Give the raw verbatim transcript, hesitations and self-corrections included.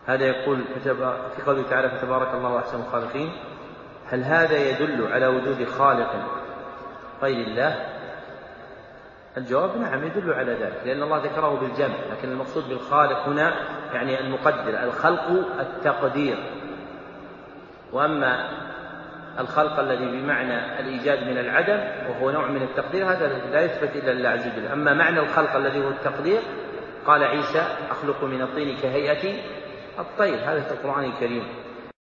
هذا يقول في قوله تعالى فتبارك الله أحسن الخالقين، هل هذا يدل على وجود خالق غير الله؟ الجواب نعم يدل على ذلك، لأن الله ذكره بالجمع، لكن المقصود بالخالق هنا يعني المقدر. الخلق التقدير، وأما الخلق الذي بمعنى الإيجاد من العدم وهو نوع من التقدير هذا لا يثبت إلا لله عز وجل. أما معنى الخلق الذي هو التقدير قال عيسى أخلق من الطين كهيئة الطير، هذا في القرآن الكريم.